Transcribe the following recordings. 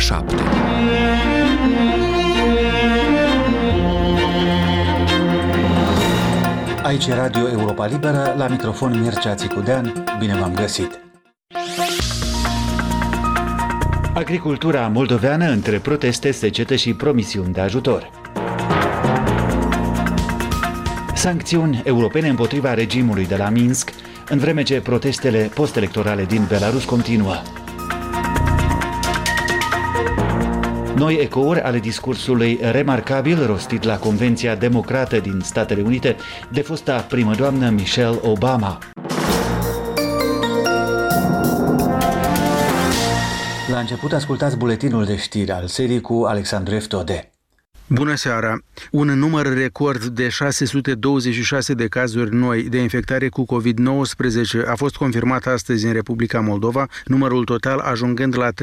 7. Aici e Radio Europa Liberă, la microfon Mircea Țicudean, bine v-am găsit! Agricultura moldoveană între proteste, secetă și promisiuni de ajutor. Sancțiuni europene împotriva regimului de la Minsk, în vreme ce protestele post-electorale din Belarus continuă. Noi ecouri ale discursului remarcabil rostit la Convenția Democrată din Statele Unite de fosta primădoamnă Michelle Obama. La început ascultați buletinul de știri al serii cu Alexandru Eftode. Bună seara! Un număr record de 626 de cazuri noi de infectare cu COVID-19 a fost confirmat astăzi în Republica Moldova, numărul total ajungând la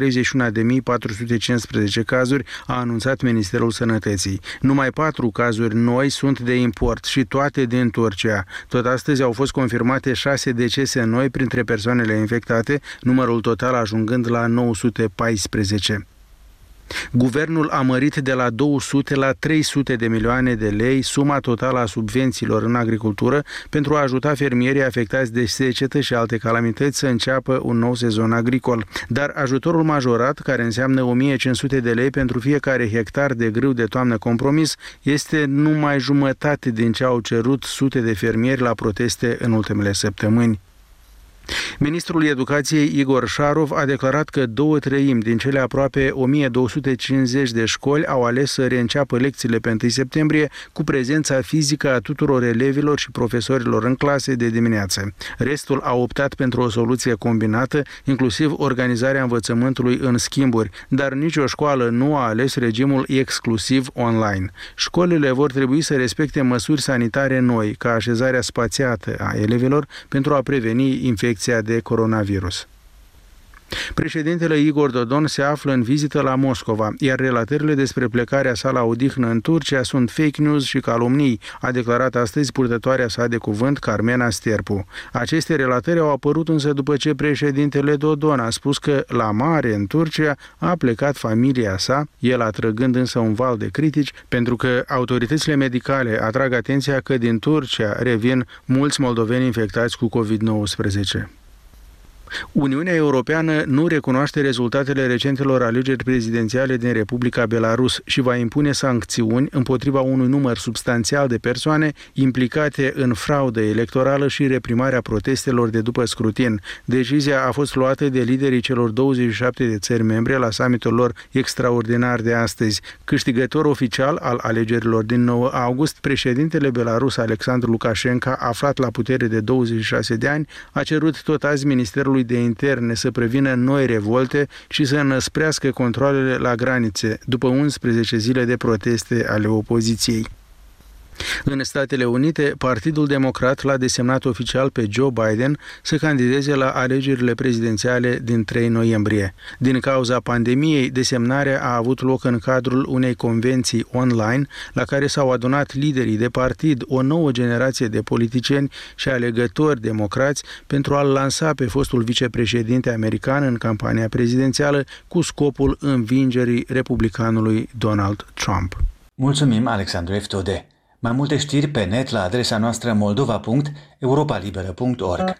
31.415 cazuri, a anunțat Ministerul Sănătății. Numai 4 cazuri noi sunt de import și toate din Turcia. Tot astăzi au fost confirmate 6 decese noi printre persoanele infectate, numărul total ajungând la 914. Guvernul a mărit de la 200 la 300 de milioane de lei suma totală a subvențiilor în agricultură pentru a ajuta fermierii afectați de secetă și alte calamități să înceapă un nou sezon agricol. Dar ajutorul majorat, care înseamnă 1500 de lei pentru fiecare hectar de grâu de toamnă compromis, este numai jumătate din ce au cerut sute de fermieri la proteste în ultimele săptămâni. Ministrul Educației Igor Șarov a declarat că 2/3 din cele aproape 1250 de școli au ales să reînceapă lecțiile pe 1 septembrie cu prezența fizică a tuturor elevilor și profesorilor în clase de dimineață. Restul au optat pentru o soluție combinată, inclusiv organizarea învățământului în schimburi, dar nicio școală nu a ales regimul exclusiv online. Școlile vor trebui să respecte măsuri sanitare noi, ca așezarea spațiată a elevilor pentru a preveni infecția de coronavirus. Președintele Igor Dodon se află în vizită la Moscova, iar relatările despre plecarea sa la odihnă în Turcia sunt fake news și calomnii, a declarat astăzi purtătoarea sa de cuvânt Carmena Sterpu. Aceste relatări au apărut însă după ce președintele Dodon a spus că la mare, în Turcia, a plecat familia sa, el atrăgând însă un val de critici, pentru că autoritățile medicale atrag atenția că din Turcia revin mulți moldoveni infectați cu COVID-19. Uniunea Europeană nu recunoaște rezultatele recentelor alegeri prezidențiale din Republica Belarus și va impune sancțiuni împotriva unui număr substanțial de persoane implicate în fraudă electorală și reprimarea protestelor de după scrutin. Decizia a fost luată de liderii celor 27 de țări membre la summitul lor extraordinar de astăzi. Câștigător oficial al alegerilor din 9 august, președintele belarus Alexandru Lukashenko, aflat la putere de 26 de ani, a cerut tot azi Ministerul de Interne să prevină noi revolte și să înăsprească controalele la granițe, după 11 zile de proteste ale opoziției. În Statele Unite, Partidul Democrat l-a desemnat oficial pe Joe Biden să candideze la alegerile prezidențiale din 3 noiembrie. Din cauza pandemiei, desemnarea a avut loc în cadrul unei convenții online la care s-au adunat liderii de partid, o nouă generație de politicieni și alegători democrați pentru a-l lansa pe fostul vicepreședinte american în campania prezidențială cu scopul învingerii republicanului Donald Trump. Mulțumim, Alexandru Eftode. Mai multe știri pe net la adresa noastră moldova.europalibera.org.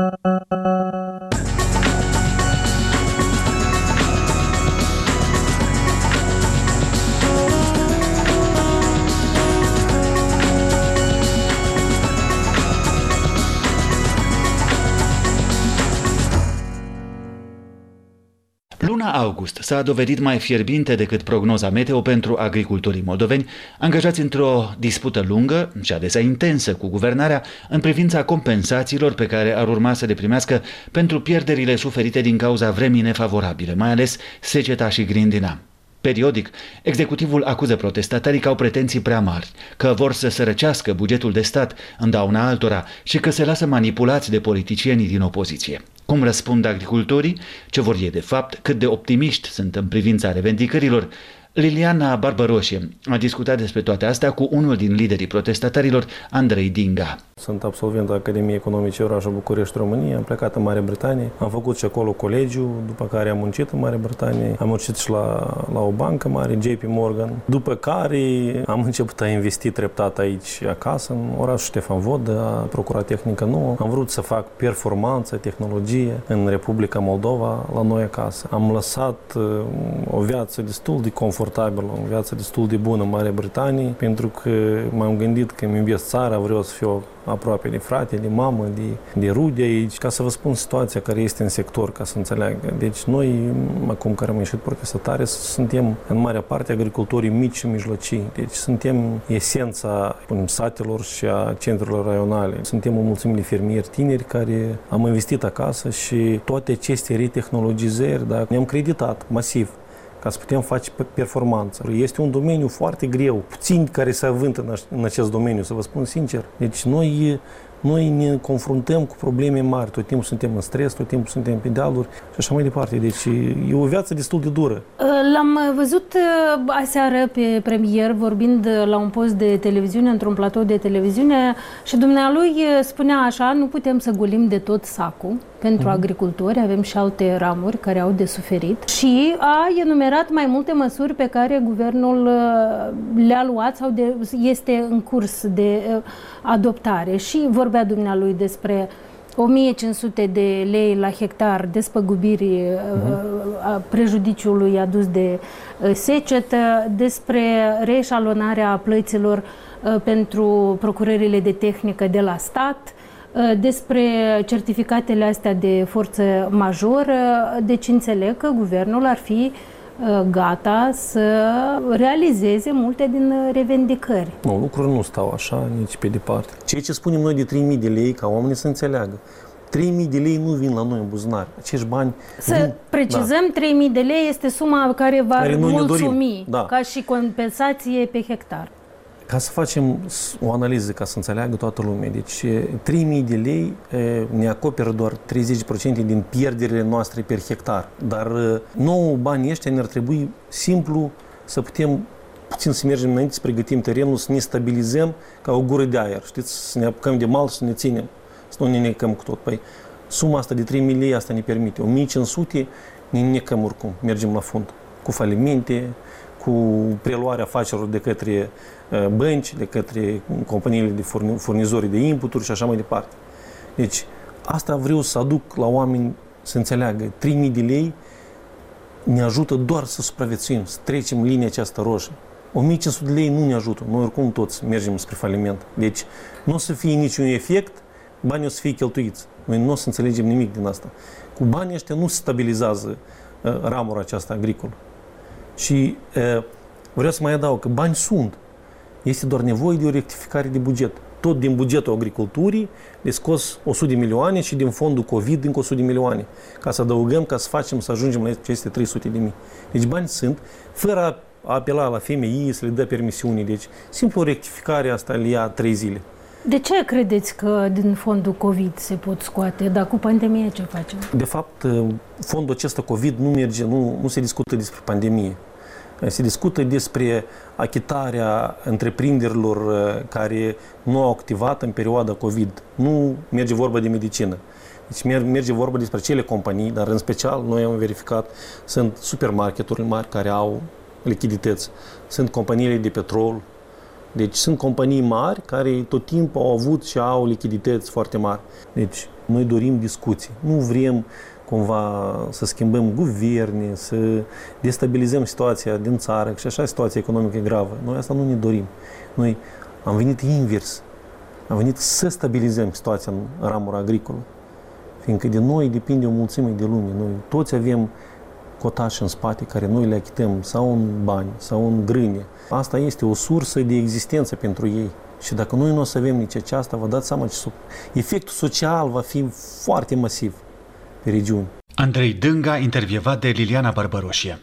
Luna august s-a dovedit mai fierbinte decât prognoza meteo pentru agricultorii moldoveni, angajați într-o dispută lungă și adesea intensă cu guvernarea în privința compensațiilor pe care ar urma să le primească pentru pierderile suferite din cauza vremii nefavorabile, mai ales seceta și grindina. Periodic, executivul acuză protestatarii că au pretenții prea mari, că vor să sărăcească bugetul de stat în dauna altora și că se lasă manipulați de politicienii din opoziție. Cum răspund agricultorii? Ce vor ei de fapt? Cât de optimiști sunt în privința revendicărilor? Liliana Barbaroșie a discutat despre toate astea cu unul din liderii protestatarilor, Andrei Dinga. Sunt absolvent al Academiei Economice Orașul București, România. Am plecat în Marea Britanie. Am făcut și acolo colegiu, după care am muncit în Marea Britanie. Am muncit și la o bancă mare, JP Morgan. După care am început a investi treptat aici acasă, în orașul Ștefan Vodă, a procurat tehnică nouă. Am vrut să fac performanță, tehnologie în Republica Moldova, la noi acasă. Am lăsat o viață destul de confortabilă, o viață destul de bună în Marea Britanie, pentru că m-am gândit că îmi iubesc țara, vreau să fiu aproape de frate, de mamă, de rude aici, ca să vă spun situația care este în sector, ca să înțeleagă. Deci noi, acum care am ieșit profesorare, suntem în marea parte agricultorii mici și mijlocii. Deci suntem esența satelor și a centrelor raionale. Suntem o mulțime de fermieri tineri care am investit acasă și toate aceste retehnologizări, ne-am creditat masiv ca să putem face performanță. Este un domeniu foarte greu, puțini care se avântă în acest domeniu, să vă spun sincer. Deci noi ne confruntăm cu probleme mari, tot timpul suntem în stres, tot timpul suntem pe dealuri și așa mai departe. Deci e o viață destul de dură. L-am văzut aseară pe premier vorbind la un post de televiziune, într-un platou de televiziune și dumnealui spunea așa, nu putem să golim de tot sacul pentru agricultori, avem și alte ramuri care au de suferit și a enumerat mai multe măsuri pe care guvernul le-a luat sau este în curs de adoptare și vorbea dumnealui despre 1500 de lei la hectar despăgubiri a prejudiciului adus de secetă, despre reeșalonarea plăților pentru procurările de tehnică de la stat, despre certificatele astea de forță majoră. Deci înțeleg că guvernul ar fi gata să realizeze multe din revendicări. Nu, lucrurile nu stau așa nici pe departe. Ceea ce spunem noi de 3.000 de lei, ca oamenii să înțeleagă, 3.000 de lei nu vin la noi în buzunar. Acești bani să precizăm, 3.000 de lei este suma care va mulțumi ca și compensație pe hectar. Ca să facem o analiză, ca să înțeleagă toată lumea, deci 3.000 de lei ne acoperă doar 30% din pierderile noastre per hectar. Dar nouă banii ăștia ne-ar trebui simplu să putem puțin să mergem înainte, să pregătim terenul, să ne stabilizăm ca o gură de aer. Știți, să ne apucăm de mal și să ne ținem, să nu ne necăm cu tot. Păi, suma asta de 3.000 lei, asta ne permite. 1.500 ne necăm oricum, mergem la fund, cu falimente, cu preluarea afacerilor de către bănci, de către companiile de furnizori de inputuri și așa mai departe. Deci, asta vreau să aduc la oameni să înțeleagă. 3.000 de lei ne ajută doar să supraviețuim, să trecem linia aceasta roșie. 1.500 de lei nu ne ajută. Noi oricum toți mergem spre faliment. Deci, nu o să fie niciun efect, banii o să fie cheltuiți. Noi nu o să înțelegem nimic din asta. Cu banii ăștia nu se stabilizează ramura aceasta agricolă. Și vreau să mai adaug că bani sunt. Este doar nevoie de o rectificare de buget. Tot din bugetul agriculturii le scos 100 de milioane și din fondul COVID încă 100 de milioane. Ca să adăugăm, ca să facem, să ajungem la aceste 300 de mii. Deci bani sunt, fără a apela la FMI să le dă permisiuni. Deci simplu o rectificare asta le ia 3 zile. De ce credeți că din fondul COVID se pot scoate? Dar cu pandemie ce facem? De fapt, fondul acesta COVID nu se discută despre pandemie. Se discută despre achitarea întreprinderilor care nu au activat în perioada COVID. Nu merge vorba de medicină. Deci merge vorba despre cele companii, dar în special noi am verificat, sunt supermarketurile mari care au lichidități, sunt companiile de petrol. Deci sunt companii mari care tot timpul au avut și au lichidități foarte mari. Deci noi dorim discuții. Nu vrem cumva să schimbăm guverne, să destabilizăm situația din țară, și așa situația economică e gravă. Noi asta nu ne dorim. Noi am venit invers. Am venit să stabilizăm situația în ramura agricolă. Fiindcă de noi depinde o mulțime de lume. Noi toți avem cotași în spate care noi le achităm sau în bani, sau în grâne. Asta este o sursă de existență pentru ei. Și dacă noi nu o să avem nici aceasta, vă dați seama că efectul social va fi foarte masiv pe regiuni. Andrei Dânga, intervievat de Liliana Barbăroșie.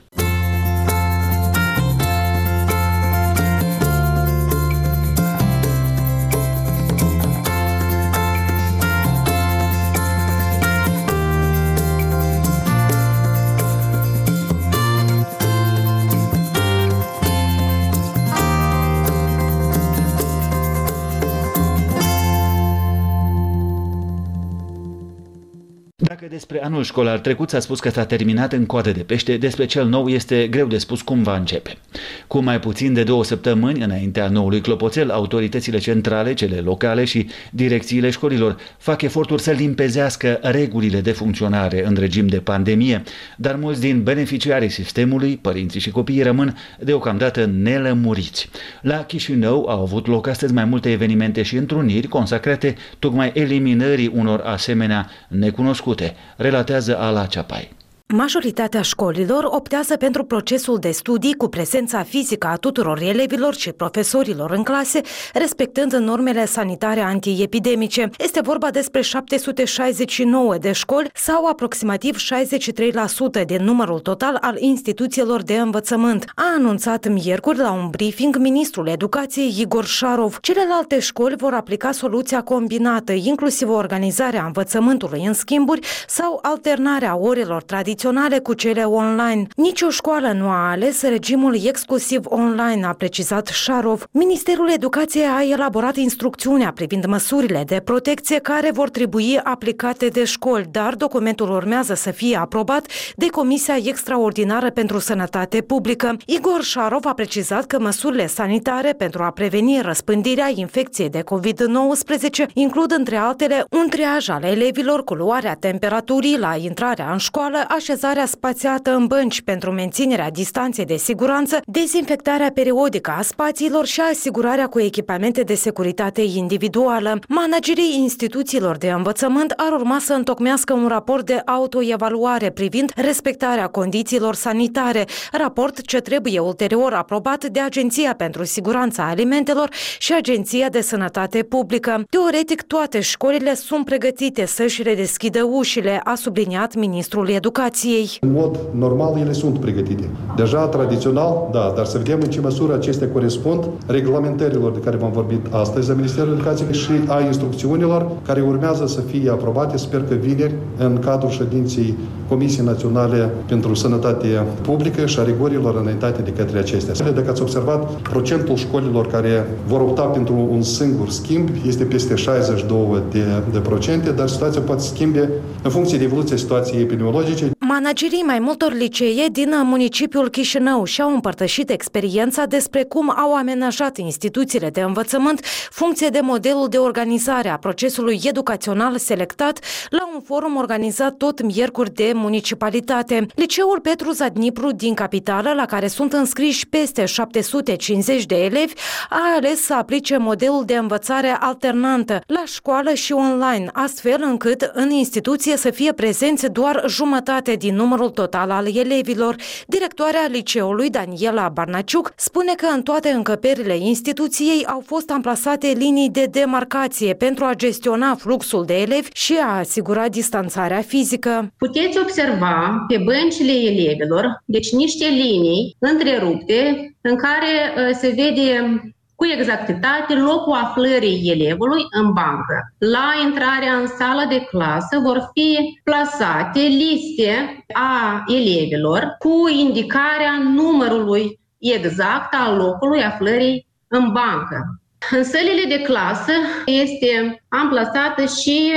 Dacă despre anul școlar trecut s-a spus că s-a terminat în coadă de pește, despre cel nou este greu de spus cum va începe. Cu mai puțin de 2 săptămâni înaintea noului clopoțel, autoritățile centrale, cele locale și direcțiile școlilor fac eforturi să limpezească regulile de funcționare în regim de pandemie, dar mulți din beneficiarii sistemului, părinții și copiii, rămân deocamdată nelămuriți. La Chișinău au avut loc astăzi mai multe evenimente și întruniri consacrate tocmai eliminării unor asemenea necunoscute, relatează Ala Ceapai. Majoritatea școlilor optează pentru procesul de studii cu prezența fizică a tuturor elevilor și profesorilor în clase, respectând normele sanitare antiepidemice. Este vorba despre 769 de școli sau aproximativ 63% din numărul total al instituțiilor de învățământ. A anunțat miercuri la un briefing ministrul educației Igor Șarov. Celelalte școli vor aplica soluția combinată, inclusiv organizarea învățământului în schimburi sau alternarea orelor tradiționale cu cele online. Nici o școală nu a ales regimul exclusiv online, a precizat Șarov. Ministerul Educației a elaborat instrucțiunea privind măsurile de protecție care vor trebui aplicate de școli, dar documentul urmează să fie aprobat de Comisia Extraordinară pentru Sănătate Publică. Igor Șarov a precizat că măsurile sanitare pentru a preveni răspândirea infecției de COVID-19 includ, între altele, un triaj al elevilor cu luarea temperaturii la intrarea în școală, așezarea spațiată în bănci pentru menținerea distanței de siguranță, dezinfectarea periodică a spațiilor și asigurarea cu echipamente de securitate individuală. Managerii instituțiilor de învățământ ar urma să întocmească un raport de autoevaluare privind respectarea condițiilor sanitare, raport ce trebuie ulterior aprobat de Agenția pentru Siguranța Alimentelor și Agenția de Sănătate Publică. Teoretic, toate școlile sunt pregătite să-și redeschidă ușile, a subliniat ministrul Educației. În mod normal, ele sunt pregătite. Deja, tradițional, da, dar să vedem în ce măsură acestea corespund reglementărilor de care v-am vorbit astăzi a Ministerului Educației și a instrucțiunilor care urmează să fie aprobate, sper că vineri, în cadrul ședinței Comisiei Naționale pentru Sănătate Publică și a rigorilor înaintate de către acestea. Dacă ați observat, procentul școlilor care vor opta pentru un singur schimb este peste 62%, dar situația poate schimbe în funcție de evoluția situației epidemiologice. Managerii mai multor licee din municipiul Chișinău și-au împărtășit experiența despre cum au amenajat instituțiile de învățământ funcție de modelul de organizare a procesului educațional selectat la un forum organizat tot miercuri de municipalitate. Liceul Petru Zadnipru din capitală, la care sunt înscriși peste 750 de elevi, a ales să aplice modelul de învățare alternantă la școală și online, astfel încât în instituție să fie prezenți doar jumătate din numărul total al elevilor. Directoarea liceului, Daniela Barnaciuc, spune că în toate încăperile instituției au fost amplasate linii de demarcație pentru a gestiona fluxul de elevi și a asigura distanțarea fizică. Puteți observa pe băncile elevilor, deci niște linii întrerupte în care se vede cu exactitate locul aflării elevului în bancă. La intrarea în sală de clasă vor fi plasate liste a elevilor cu indicarea numărului exact al locului aflării în bancă. În sălile de clasă este amplasată și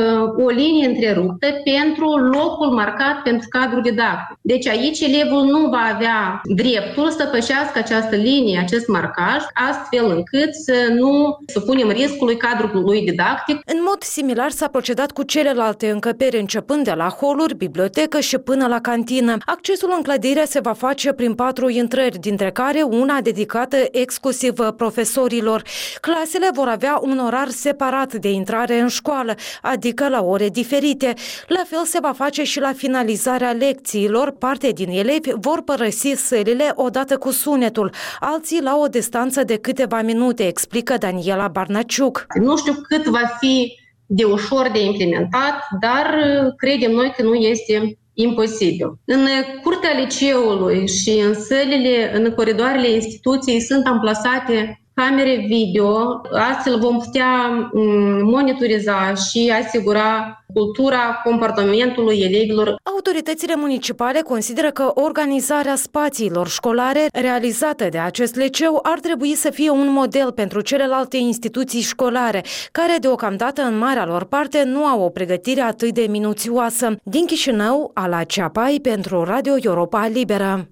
o linie întreruptă pentru locul marcat pentru cadrul didactic. Deci aici elevul nu va avea dreptul să pășească această linie, acest marcaj, astfel încât să nu supunem riscului cadrului didactic. În mod similar s-a procedat cu celelalte încăperi, începând de la holuri, bibliotecă și până la cantină. Accesul în clădire se va face prin 4 intrări, dintre care una dedicată exclusiv profesorilor. Clasele vor avea un orar separat de intrare în școală, adică la ore diferite. La fel se va face și la finalizarea lecțiilor. Parte din elevi vor părăsi sălile odată cu sunetul, alții la o distanță de câteva minute, explică Daniela Barnaciuc. Nu știu cât va fi de ușor de implementat, dar credem noi că nu este imposibil. În curtea liceului și în sălile, în coridoarele instituției sunt amplasate camere video, astfel vom putea monitoriza și asigura cultura comportamentului elevilor. Autoritățile municipale consideră că organizarea spațiilor școlare realizată de acest liceu ar trebui să fie un model pentru celelalte instituții școlare, care deocamdată în marea lor parte nu au o pregătire atât de minuțioasă. Din Chișinău, Ala Ceapai pentru Radio Europa Liberă.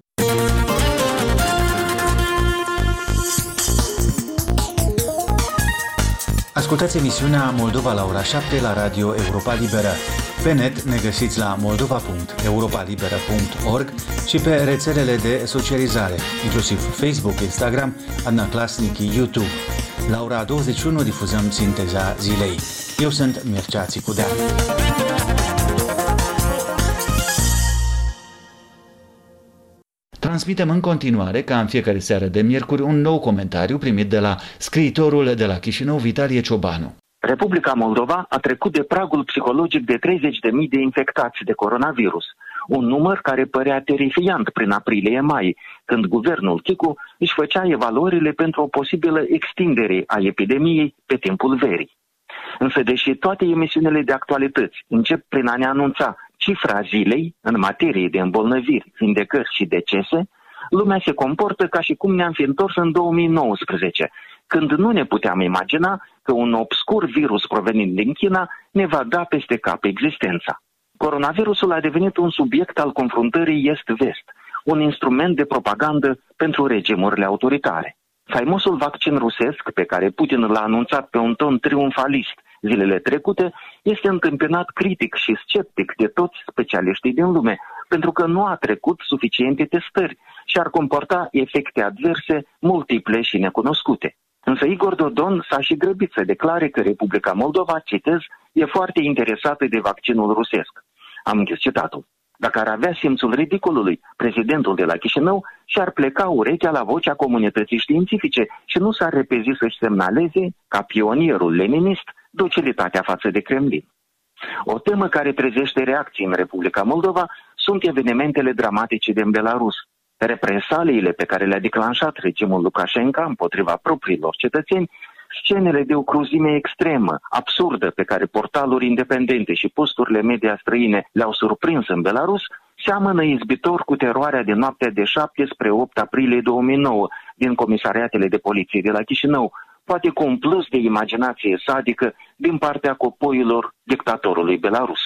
Ascultați emisiunea Moldova la ora 7 la Radio Europa Liberă. Pe net ne găsiți la moldova.europalibera.org și pe rețelele de socializare, inclusiv Facebook, Instagram, Adna Klasnici, YouTube. La ora 21 difuzăm sinteza zilei. Eu sunt Mircea Țicudea. Transmitem în continuare, ca în fiecare seară de miercuri, un nou comentariu primit de la scriitorul de la Chișinău, Vitalie Ciobanu. Republica Moldova a trecut de pragul psihologic de 30.000 de infectați de coronavirus, un număr care părea terifiant prin aprilie-mai, când guvernul Chicu își făcea evaluările pentru o posibilă extindere a epidemiei pe timpul verii. Însă, deși toate emisiunile de actualități încep prin a ne anunța cifra zilei în materie de îmbolnăviri, vindecări și decese, lumea se comportă ca și cum ne-am fi întors în 2019, când nu ne puteam imagina că un obscur virus provenind din China ne va da peste cap existența. Coronavirusul a devenit un subiect al confruntării est-vest, un instrument de propagandă pentru regimurile autoritare. Faimosul vaccin rusesc, pe care Putin l-a anunțat pe un ton triumfalist zilele trecute, este întâmpinat critic și sceptic de toți specialiștii din lume, pentru că nu a trecut suficiente testări și ar comporta efecte adverse multiple și necunoscute. Însă Igor Dodon s-a și grăbit să declare că Republica Moldova, citez, e foarte interesată de vaccinul rusesc. Am închis citatul. Dacă ar avea simțul ridicolului, prezidentul de la Chișinău și-ar pleca urechea la vocea comunității științifice și nu s-ar repezi să-și semnaleze, ca pionierul leninist, docilitatea față de Kremlin. O temă care trezește reacții în Republica Moldova sunt evenimentele dramatice din Belarus. Represaliile pe care le-a declanșat regimul Lukashenko împotriva propriilor cetățeni, scenele de o cruzime extremă, absurdă, pe care portaluri independente și posturile media străine le-au surprins în Belarus, seamănă izbitor cu teroarea din noaptea de 7 spre 8 aprilie 2009 din comisariatele de poliție de la Chișinău, poate cu un plus de imaginație sadică din partea copoilor dictatorului Belarus.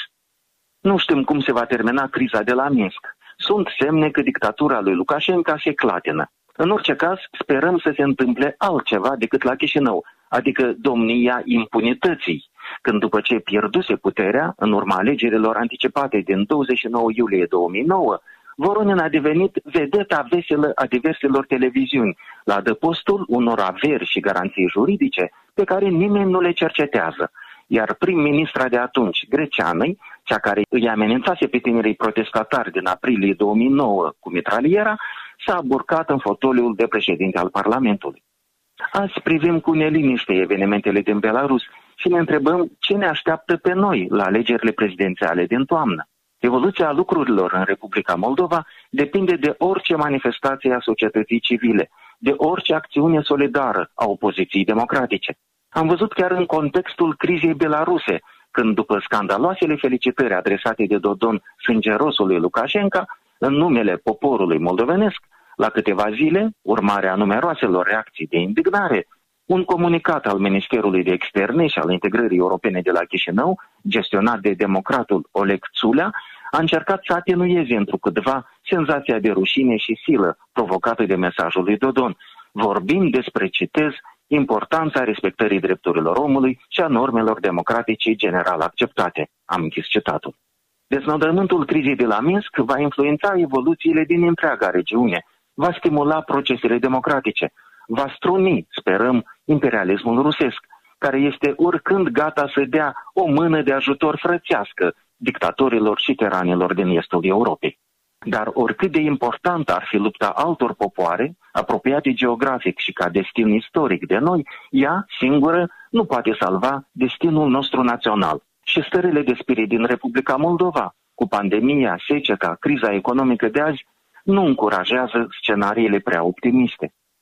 Nu știm cum se va termina criza de la Minsk. Sunt semne că dictatura lui Lukashenko se clatină. În orice caz, sperăm să se întâmple altceva decât la Chișinău, adică domnia impunității, când după ce pierduse puterea, în urma alegerilor anticipate din 29 iulie 2009, Voronin a devenit vedeta veselă a diverselor televiziuni, la adăpostul unor averi și garanții juridice pe care nimeni nu le cercetează. Iar prim-ministra de atunci, Greceanăi, cea care îi amenințase pe tinerii protestatari din aprilie 2009 cu mitraliera, s-a burcat în fotoliul de președinte al Parlamentului. Azi privim cu neliniște evenimentele din Belarus și ne întrebăm ce ne așteaptă pe noi la alegerile prezidențiale din toamnă. Evoluția lucrurilor în Republica Moldova depinde de orice manifestație a societății civile, de orice acțiune solidară a opoziției democratice. Am văzut chiar în contextul crizei belaruse, când după scandaloasele felicitări adresate de Dodon sângerosului Lukashenko, în numele poporului moldovenesc, la câteva zile, urmarea numeroaselor reacții de indignare, un comunicat al Ministerului de Externe și al Integrării Europene de la Chișinău, gestionat de democratul Oleg Țulea, a încercat să atenueze întrucâtva senzația de rușine și silă provocată de mesajul lui Dodon, vorbind despre, citez, importanța respectării drepturilor omului și a normelor democratice general acceptate. Am închis citatul. Deznodământul crizei de la Minsk va influența evoluțiile din întreaga regiune, va stimula procesele democratice, va struni, sperăm, imperialismul rusesc, care este oricând gata să dea o mână de ajutor frățească dictatorilor și tiranilor din estul Europei. Dar oricât de importantă ar fi lupta altor popoare, apropiate geografic și ca destin istoric de noi, ea, singură, nu poate salva destinul nostru național. Și stările de spirit din Republica Moldova, cu pandemia, seceta, criza economică de azi, nu încurajează scenariile prea optimiste.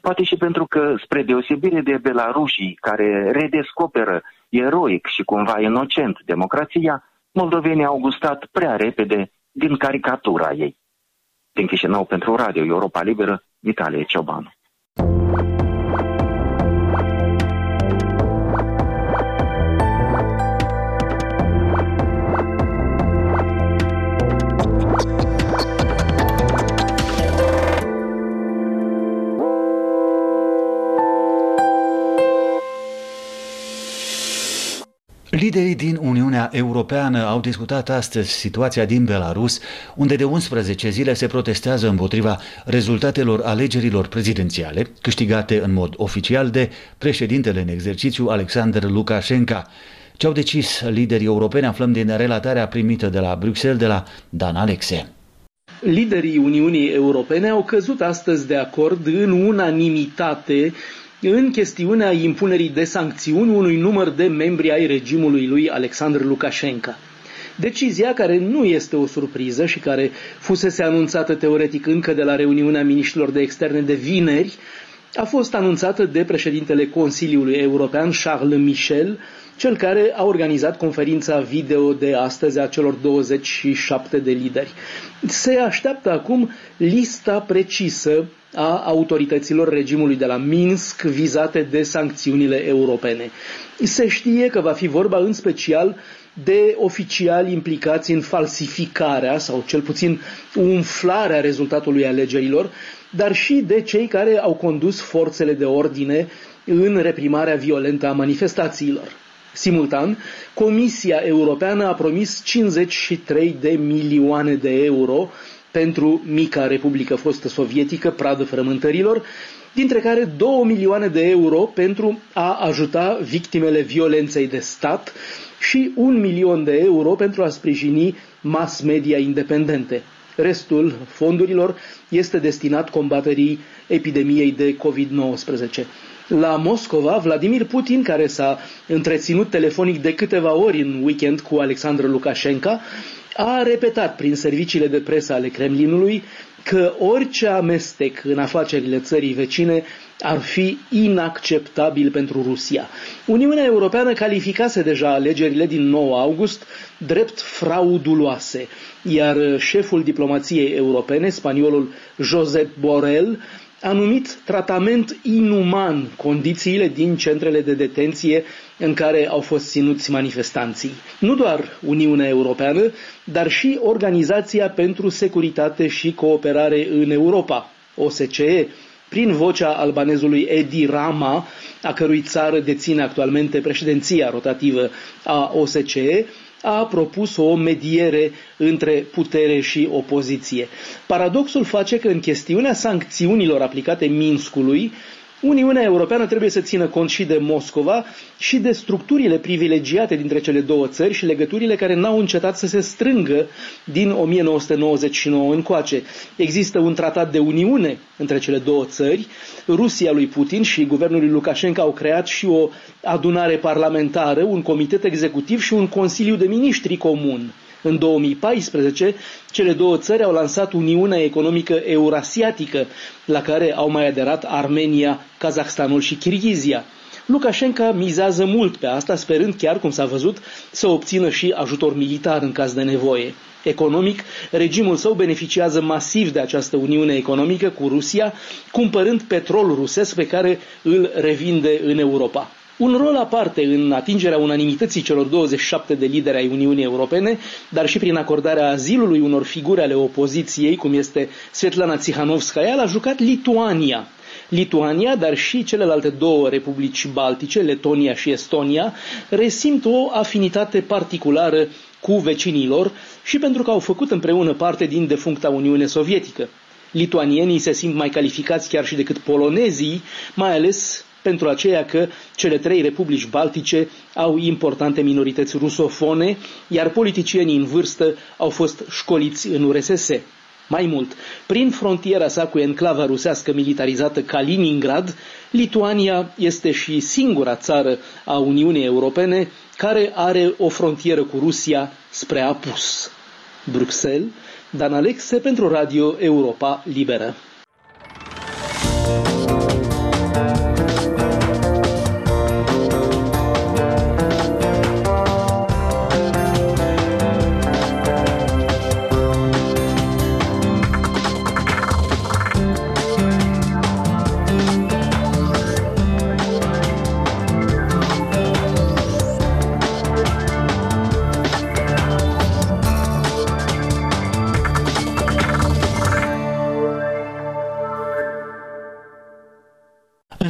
poate și pentru că, spre deosebire de belarușii care redescoperă eroic și cumva inocent democrația, moldovenii au gustat prea repede din caricatura ei. Din Chișinău pentru Radio Europa Liberă, Vitalie Ciobanu. Liderii din Uniunea Europeană au discutat astăzi situația din Belarus, unde de 11 zile se protestează împotriva rezultatelor alegerilor prezidențiale, câștigate în mod oficial de președintele în exercițiu Alexander Lukashenko. Ce au decis liderii europeni aflăm din relatarea primită de la Bruxelles de la Dan Alexe. Liderii Uniunii Europene au căzut astăzi de acord în unanimitate în chestiunea impunerii de sancțiuni unui număr de membri ai regimului lui Alexander Lukashenko. Decizia, care nu este o surpriză și care fusese anunțată teoretic încă de la reuniunea miniștrilor de externe de vineri, a fost anunțată de președintele Consiliului European, Charles Michel, cel care a organizat conferința video de astăzi a celor 27 de lideri. Se așteaptă acum lista precisă a autorităților regimului de la Minsk vizate de sancțiunile europene. Se știe că va fi vorba în special de oficiali implicați în falsificarea sau cel puțin umflarea rezultatului alegerilor, dar și de cei care au condus forțele de ordine în reprimarea violentă a manifestațiilor. Simultan, Comisia Europeană a promis 53 de milioane de euro pentru mica Republică fostă sovietică, pradă frământărilor, dintre care 2 milioane de euro pentru a ajuta victimele violenței de stat și 1 milion de euro pentru a sprijini mass media independente. Restul fondurilor este destinat combaterii epidemiei de COVID-19. La Moscova, Vladimir Putin, care s-a întreținut telefonic de câteva ori în weekend cu Alexander Lukashenko, a repetat prin serviciile de presă ale Kremlinului că orice amestec în afacerile țării vecine ar fi inacceptabil pentru Rusia. Uniunea Europeană calificase deja alegerile din 9 august drept frauduloase, iar șeful diplomației europene, spaniolul Josep Borrell, a numit tratament inuman condițiile din centrele de detenție în care au fost ținuți manifestanții. Nu doar Uniunea Europeană, dar și Organizația pentru Securitate și Cooperare în Europa, OSCE, prin vocea albanezului Edi Rama, a cărui țară deține actualmente președinția rotativă a OSCE, a propus o mediere între putere și opoziție. Paradoxul face că în chestiunea sancțiunilor aplicate Minskului, Uniunea Europeană trebuie să țină cont și de Moscova și de structurile privilegiate dintre cele două țări și legăturile care n-au încetat să se strângă din 1999 încoace. Există un tratat de uniune între cele două țări. Rusia lui Putin și guvernul lui Lukashenko au creat și o adunare parlamentară, un comitet executiv și un consiliu de miniștri comun. În 2014, cele două țări au lansat Uniunea Economică Eurasiatică, la care au mai aderat Armenia, Kazahstanul și Kirghizia. Lukashenko mizează mult pe asta, sperând chiar, cum s-a văzut, să obțină și ajutor militar în caz de nevoie. Economic, regimul său beneficiază masiv de această uniune economică cu Rusia, cumpărând petrol rusesc pe care îl revinde în Europa. Un rol aparte în atingerea unanimității celor 27 de lideri ai Uniunii Europene, dar și prin acordarea azilului unor figuri ale opoziției, cum este Svetlana Tsikhanovskaya, l-a jucat Lituania. Lituania, dar și celelalte două republici baltice, Letonia și Estonia, resimt o afinitate particulară cu vecinii lor și pentru că au făcut împreună parte din defuncta Uniune Sovietică. Lituanienii se simt mai calificați chiar și decât polonezii, mai ales pentru aceea că cele trei republici baltice au importante minorități rusofone, iar politicienii în vârstă au fost școliți în URSS. Mai mult, prin frontiera sa cu enclava rusească militarizată Kaliningrad, Lituania este și singura țară a Uniunii Europene care are o frontieră cu Rusia spre apus. Bruxelles, Dan Alexe pentru Radio Europa Liberă.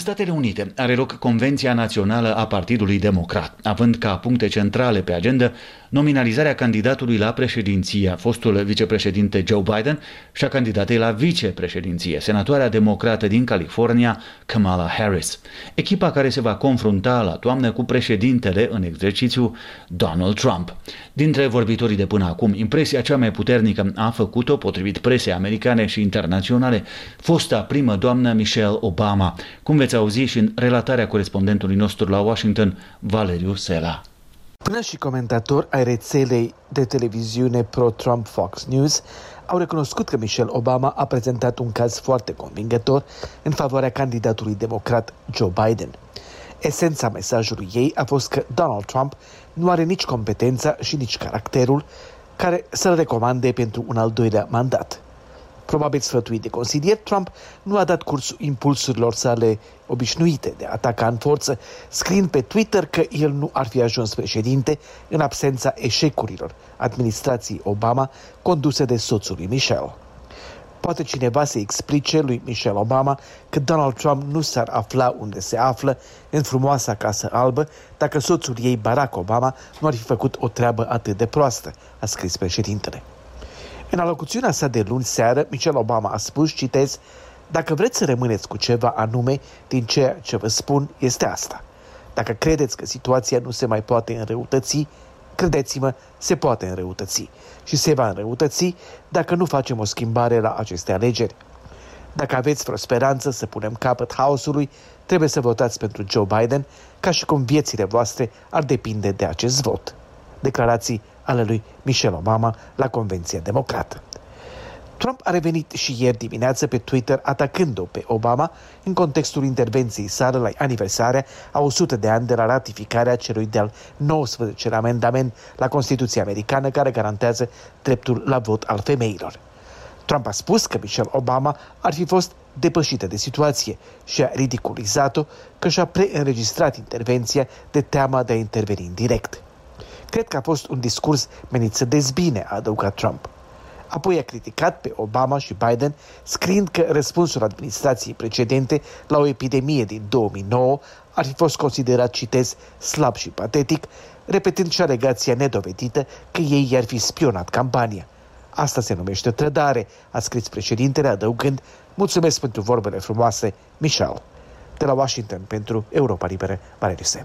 Statele Unite are loc Convenția Națională a Partidului Democrat, având ca puncte centrale pe agenda nominalizarea candidatului la președinție, fostul vicepreședinte Joe Biden, și a candidatei la vicepreședinție, senatoarea democrată din California, Kamala Harris. Echipa care se va confrunta la toamnă cu președintele în exercițiu, Donald Trump. Dintre vorbitorii de până acum, impresia cea mai puternică a făcut-o, potrivit presei americane și internaționale, fosta primă doamnă Michelle Obama, cum veți auzi și în relatarea corespondentului nostru la Washington, Valeriu Sela. Până și comentatori ai rețelei de televiziune pro-Trump Fox News au recunoscut că Michelle Obama a prezentat un caz foarte convingător în favoarea candidatului democrat Joe Biden. Esența mesajului ei a fost că Donald Trump nu are nici competența și nici caracterul care să-l recomande pentru un al doilea mandat. Probabil sfătuit de consilier, Trump nu a dat curs impulsurilor sale obișnuite de a ataca în forță, scriind pe Twitter că el nu ar fi ajuns președinte în absența eșecurilor administrației Obama conduse de soțul lui Michelle. Poate cineva să explice lui Michelle Obama că Donald Trump nu s-ar afla unde se află, în frumoasa Casă Albă, dacă soțul ei, Barack Obama, nu ar fi făcut o treabă atât de proastă, a scris președintele. În alocuțiunea sa de luni seară, Michelle Obama a spus, citez, dacă vreți să rămâneți cu ceva anume din ceea ce vă spun, este asta. Dacă credeți că situația nu se mai poate înrăutăți, credeți-mă, se poate înrăutăți. Și se va înrăutăți dacă nu facem o schimbare la aceste alegeri. Dacă aveți vreo speranță să punem capăt haosului, trebuie să votați pentru Joe Biden, ca și cum viețile voastre ar depinde de acest vot. Declarații ale lui Michelle Obama la Convenția Democrată. Trump a revenit și ieri dimineață pe Twitter atacând-o pe Obama în contextul intervenției sale la aniversarea a 100 de ani de la ratificarea celui de-al 19-lea amendament la Constituția Americană care garantează dreptul la vot al femeilor. Trump a spus că Michelle Obama ar fi fost depășită de situație și a ridiculizat-o că și-a preînregistrat intervenția de teama de a interveni în direct. Cred că a fost un discurs menit să dezbine, a adăugat Trump. Apoi a criticat pe Obama și Biden, scriind că răspunsul administrației precedente la o epidemie din 2009 ar fi fost considerat, citez, slab și patetic, repetând și alegația nedovedită că ei i-ar fi spionat campania. Asta se numește trădare, a scris președintele, adăugând, mulțumesc pentru vorbele frumoase, Michelle. De la Washington pentru Europa Liberă, Valeriu Sela.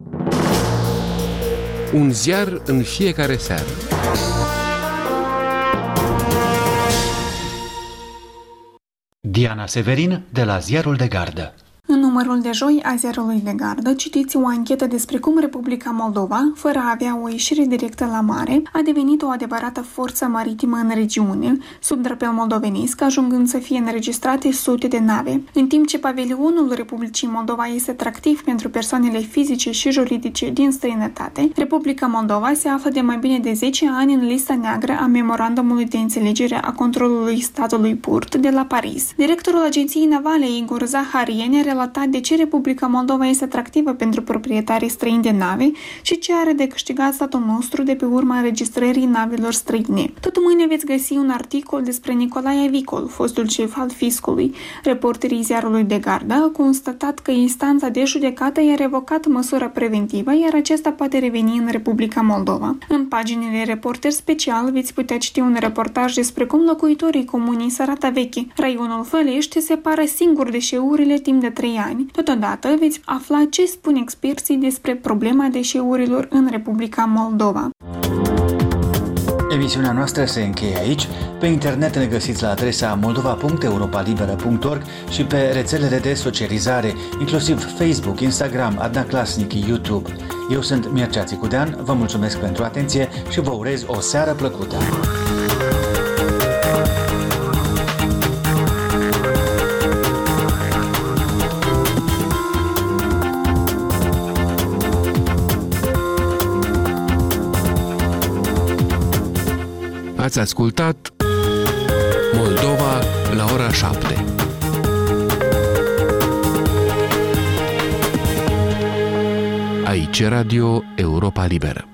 Un ziar în fiecare seară. Diana Severin de la Ziarul de Gardă. În numărul de joi a Ziarului de Gardă citiți o anchetă despre cum Republica Moldova, fără a avea o ieșire directă la mare, a devenit o adevărată forță maritimă în regiune, sub drapel moldovenesc, ajungând să fie înregistrate sute de nave. În timp ce pavilionul Republicii Moldova este atractiv pentru persoanele fizice și juridice din străinătate, Republica Moldova se află de mai bine de 10 ani în lista neagră a memorandumului de înțelegere a controlului statului port de la Paris. Directorul Agenției Navale, Igor Zaharien, a relatat de ce Republica Moldova este atractivă pentru proprietarii străini de nave și ce are de câștigat statul nostru de pe urma înregistrării navelor străine. Tot mâine veți găsi un articol despre Nicolae Avicol, fostul șef al fiscului. Reporterii Ziarului de Gardă au constatat că instanța de judecată i-a revocat măsura preventivă, iar acesta poate reveni în Republica Moldova. În paginile Reporter Special veți putea citi un reportaj despre cum locuitorii comunii Sărata Veche, raionul Fălești, separă singur deșeurile timp de 3 ani. Totodată veți afla ce spun experții despre problema deșeurilor în Republica Moldova. Emisiunea noastră se încheie aici. Pe internet ne găsiți la adresa moldova.europalibera.org și pe rețelele de socializare, inclusiv Facebook, Instagram, Adna Klasnic, YouTube. Eu sunt Mircea Țicudean, vă mulțumesc pentru atenție și vă urez o seară plăcută. Ați ascultat Moldova la ora 7. Aici Radio Europa Liberă.